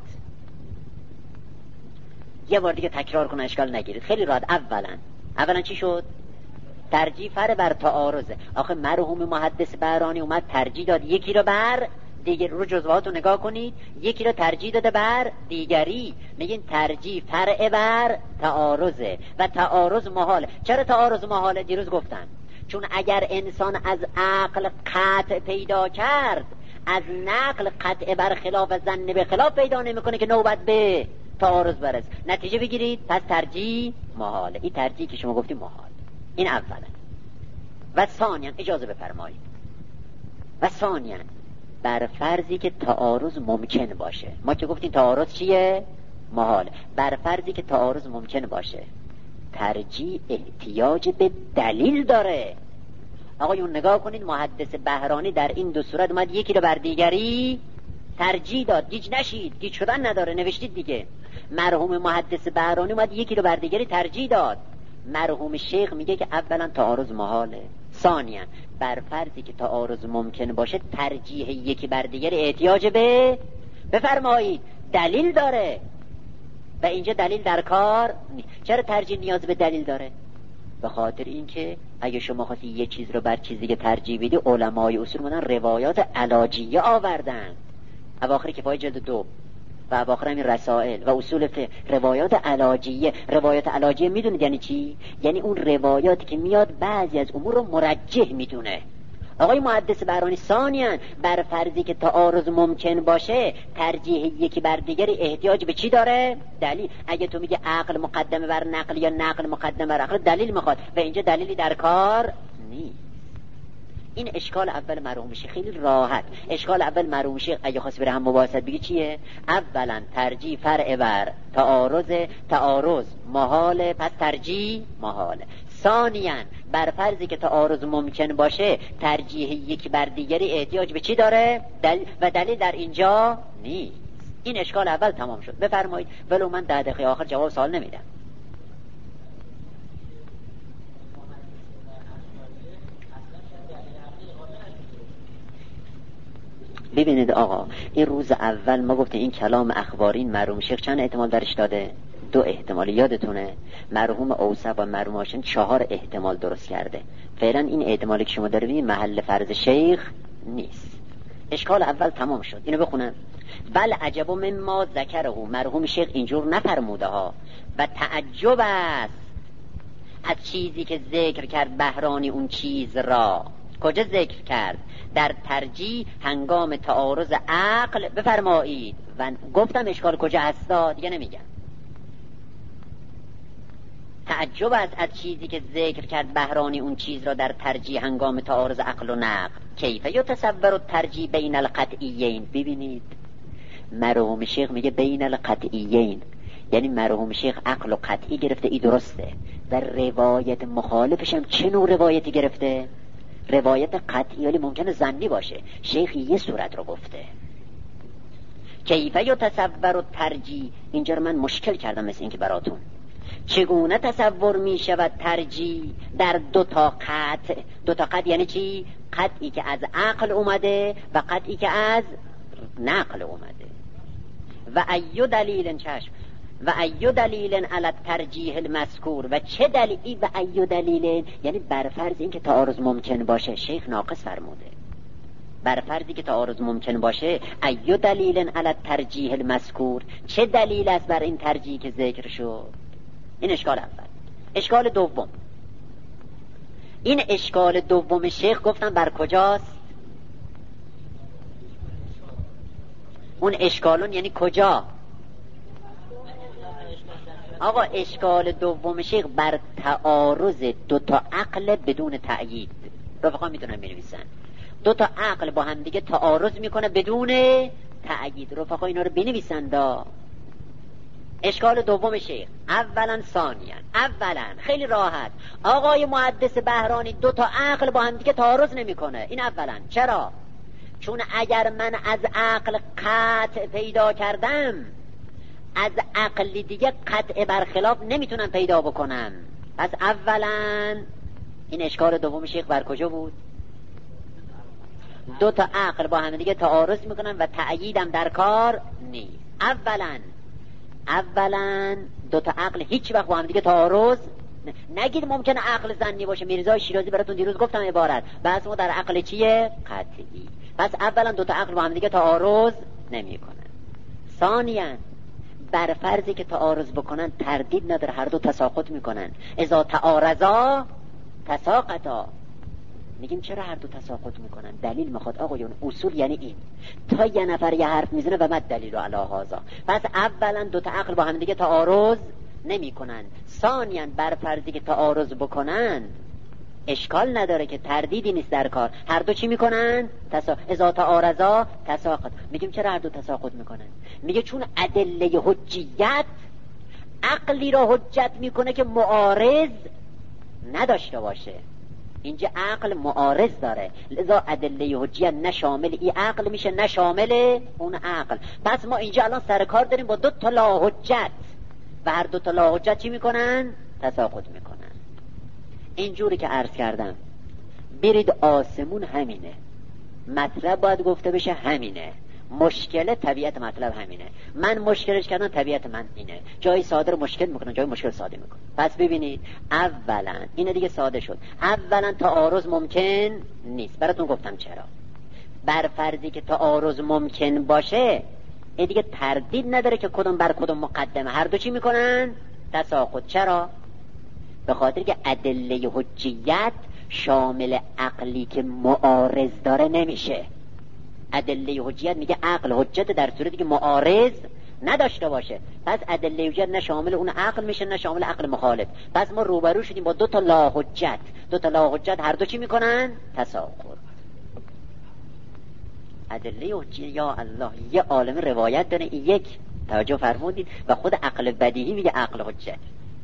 یه بار دیگه تکرار کنه اشکال نگیرید. خیلی راحت. اولا اولا چی شد؟ ترجیح فر بر تعارضه. آخه مرحوم محدث بهرانی اومد ترجیح داد یکی رو بر دیگر. رو جزوات رو نگاه کنید. یکی رو ترجیح داده بر دیگری. میگین ترجیح فرع بر تعارضه و تعارض محاله. چرا تعارض محاله؟ دیروز گفتن چون اگر انسان از عقل قطع پیدا کرد، از نقل قطع بر خلاف و ظن به خلاف پیدا نمیکنه که نوبت به تعارض برسه. نتیجه بگیرید. پس ترجیح محاله. این ترجیح که شما گفتی محال. این اولا. و ثانیا اجازه بفرمایید. و ثانیا بر فرضی که تعارض ممکن باشه. ما که گفتیم تعارض چیه؟ محال. بر فرضی که تعارض ممکن باشه. ترجیح احتیاج به دلیل داره. آقایون نگاه کنید، محدث بهرانی در این دو صورت اومد یکی رو بر دیگری ترجیح داد. گیج نشید، گیج شدن نداره، نوشتید دیگه. مرحوم محدث بهرانی اومد یکی رو بر دیگری ترجیح داد. مرحوم شیخ میگه که اولا تعارض محاله، ثانیا بر فرضی که تعارض ممکن باشه ترجیح یکی بر دیگری احتیاج به بفرمایید دلیل داره و اینجا دلیل در کار نیست. چرا ترجیح نیاز به دلیل داره؟ به خاطر اینکه اگه شما خواستی یه چیز رو بر چیز دیگه ترجیح بدی، علمای اصول مدن روایات علاجیه آوردن، اواخر کفایه جلد دو و اواخر همین رسائل و اصول فقه. روایات علاجیه، روایات علاجیه میدونید یعنی چی؟ یعنی اون روایاتی که میاد بعضی از امور رو مرجح میدونه. آقای محدث بهرانی ثانیاً بر فرضی که تعارض ممکن باشه ترجیح یکی بر دیگری احتیاج به چی داره؟ دلیل. اگه تو میگه عقل مقدمه بر نقل یا نقل مقدمه بر عقل، دلیل میخواد و اینجا دلیلی در کار نیست. این اشکال اول مرحوم شیخ خیلی راحت. اشکال اول مرحوم شیخ اگه خواست بره هم مباحثت بگی چیه؟ اولا ترجیح فرع بر تعارض، تعارض محاله پس ترجیح محاله. ثانیاً بر فرضی که تعارض ممکن باشه ترجیح یکی بر دیگری احتیاج به چی داره؟ دل... و دلیل در اینجا نیست. این اشکال اول تمام شد. بفرمایید. ولو من ده دقیقه آخر جواب سوال نمیدم. ببینید آقا، این روز اول ما گفتیم این کلام اخباری این مرحوم شیخ چند احتمال درش داده؟ دو احتمال. یادتونه مرحوم اوصف و مرحوم هاشم چهار احتمال درست کرده. فعلا این احتمالی که شما دارید محل فرض شیخ نیست. اشکال اول تمام شد. اینو بخونم. بل عجب مما ذکره، مرحوم شیخ اینجور نفرموده ها و تعجب است از چیزی که ذکر کرد بهرانی اون چیز را. کجا ذکر کرد؟ در ترجیح هنگام تعارض عقل. بفرمایید. و گفتم اشکال کجا هستا دیگه نمیگم. تعجب است از چیزی که ذکر کرد بهرانی اون چیز را در ترجیح هنگام تعارض عقل و نقل. کیف یتصور الترجیح بین القطعیین. ببینید مرحوم شیخ میگه بین القطعیین، یعنی مرحوم شیخ عقل و قطعی گرفته، ای درسته. و روایت مخالفش هم چه نوع روایتی گرفته؟ روایت قطعی، ولی ممکنه ظنی باشه. شیخ یه صورت رو گفته. کیف یتصور الترجیح، اینجا رو من مشکل کردم مثل اینکه براتون چگونه تصور می شود ترجیح در دو تا قطع. دو تا قطع یعنی چی؟ قطعی که از عقل اومده و قطعی که از نقل اومده. و ایو دلیل چشم و ایو دلیل علی الترجیح المذکور، و چه دلیلی و ایو دلیل یعنی بر فرض این که تعارض ممکن باشه. شیخ ناقص فرموده بر فرضی که تعارض ممکن باشه. ایو دلیل علی الترجیح المذکور، چه دلیل است بر این ترجیح که ذکر شد؟ این اشکال اول. اشکال دوم، این اشکال دوم شیخ گفتن بر کجاست؟ اون اشکالون یعنی کجا؟ آقا اشکال دوم شیخ بر تعارض دو تا عقل بدون تأیید. رفقا میتونن بنویسن دو تا عقل با هم دیگه تعارض میکنه بدون تأیید. رفقا اینا رو بنویسن دا. اشکال دوم شیخ اولا ثانیا. اولا خیلی راحت، آقای محدث بهرانی دو تا عقل با هم دیگه تعارض نمیکنه. این اولا. چرا؟ چون اگر من از عقل قطع پیدا کردم، از عقل دیگه قطع برخلاف نمیتونم پیدا بکنم. پس اولا این اشکال دوم شیخ بر کجا بود؟ دو تا عقل با هم دیگه تعارض میکنن و تأییدم در کار نیست. اولا اولا دو تا عقل هیچ وقت با هم دیگه تعارض نگید. ممکنه عقل ظنی باشه. میرزا شیرازی براتون دیروز گفتم عبارت بحث ما در عقل چیه؟ قطعی. پس اولا دو تا عقل با هم دیگه تعارض نمیکنن. ثانیا بر فرضی که تعارض بکنن تردید نداره، هر دو تساقط میکنن. اذا تعارضا تساقطا. میگیم چرا هر دو تساقط میکنن؟ دلیل میخواد. آقایون اصول یعنی این، تا یه نفر یه حرف میزنه و مد دلیل رو علی هذا. پس اولا دو تا عقل با هم دیگه تعارض نمیکنن. ثانیا بر فرضی که تعارض بکنن اشکال نداره که تردیدی نیست در کار، هر دو چی میکنن؟ تسا... اذا تعارضا تساقط. میگیم چرا هر دو تساقط میکنن؟ میگه چون ادله حجیت عقلی را حجت میکنه که معارض نداشته باشه. اینجا عقل معارض داره، لذا ادله حجیت نه شامل این عقل میشه نه شامل اون عقل. پس ما اینجا الان سر کار داریم با دو تا لا حجت و هر دو تا لا حجت چی میکنن؟ تساقط میکنن. اینجوری که عرض کردم برید آسمون همینه، مطلب باید گفته بشه همینه، مشکل طبیعت مطلب همینه، من مشکلش کردم طبیعت من اینه، جایی ساده رو مشکل میکنم جایی مشکل ساده میکنم. پس ببینید اولا اینه دیگه ساده شد، اولا تعارض ممکن نیست. براتون گفتم چرا. بر فرضی که تعارض ممکن باشه این دیگه تردید نداره که کدوم بر کدوم مقدمه، هر دو چی میکنن؟ تساقط. چرا؟ به خاطر که ادله حجیت شامل عقلی که معارض داره نمیشه. ادله حجیت میگه عقل حجت در صورتی که معارض نداشته باشه. پس ادله حجیت نه شامل اون عقل میشه نه شامل عقل مخالف. پس ما روبرو شدیم با دو تا لا حجت. دو تا لا حجت هر دو چی میکنن؟ تساقط. ادله حجیت یا الله یه عالم روایت داره، این یک توجه فرمودید، و خود عقل بدیهی میگه عقل حجت.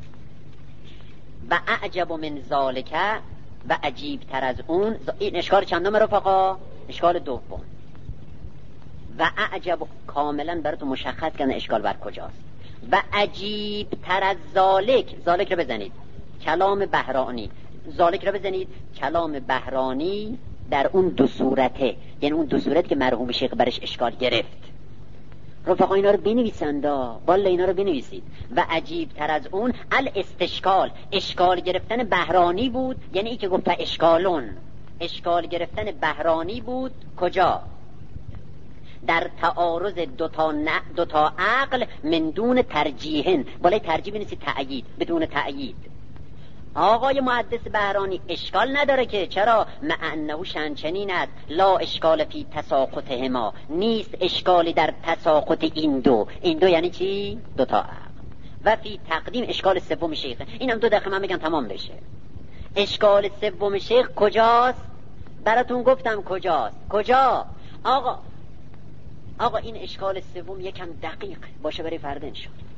و اعجب من ذالک و عجیب تر از اون. این اشکال چندم رفقا؟ اشکال دوم. و اعجب کاملا براتون مشخص کنه اشکال بر کجاست. و عجیب تر از ذالک، ذالک رو بزنید کلام بهرانی، ذالک رو بزنید کلام بهرانی در اون دو صورته، یعنی اون دو صورت که مرحوم شیخ برش اشکال گرفت. رفقا اینا رو بنویسند، والا اینا رو بنویسید. و عجیب تر از اون الاستشکال، اشکال گرفتن بهرانی بود، یعنی ای که گفت اشکالون، اشکال گرفتن بهرانی بود. کجا؟ در تعارض دوتا, ن... دوتا عقل من دون ترجیحن، بالای ترجیح بنویسید تأیید، بدون تأیید. آقای محدث بهرانی اشکال نداره که چرا؟ مع انه شنچنین است لا اشکال فی تساقطهما، نیست اشکالی در تساقط این دو. این دو یعنی چی؟ دوتا عقل. و فی تقدیم اشکال سوم شیخ. اینم دو دقیقه من بگم تمام بشه. اشکال سوم شیخ کجاست؟ براتون گفتم کجاست. کجا؟ آقا آقا این اشکال سوم یکم دقیق باشه برای فردا انشاءالله.